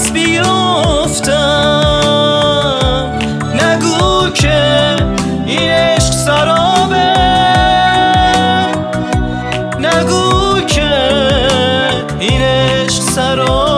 دست بیفتم، نگو که این عشق سرابه، نگو که این عشق سرابه.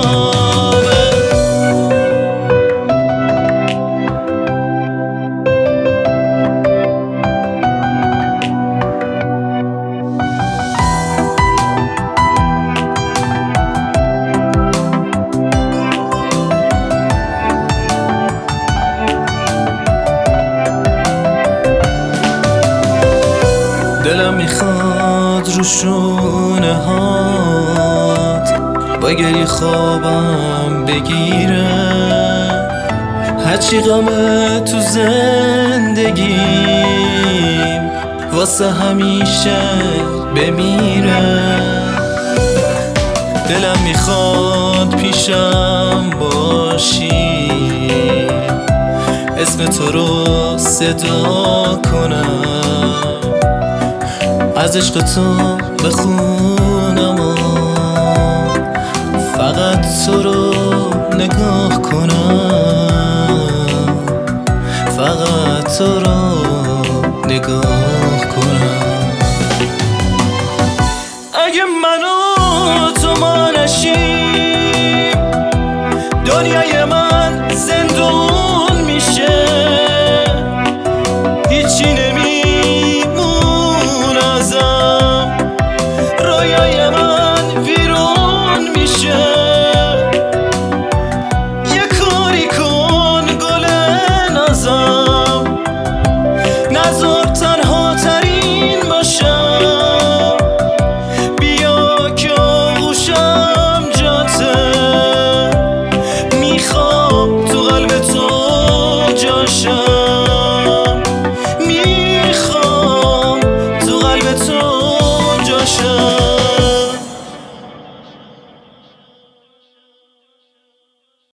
دلم میخواد رو شونه هات با گریه خوابم بگیره، هرچی غمه تو زندگیم واسه همیشه بمیره. دلم میخواد پیشم باشی، اسم تو رو صدا کنم، از عشق تو بخونم و فقط تو رو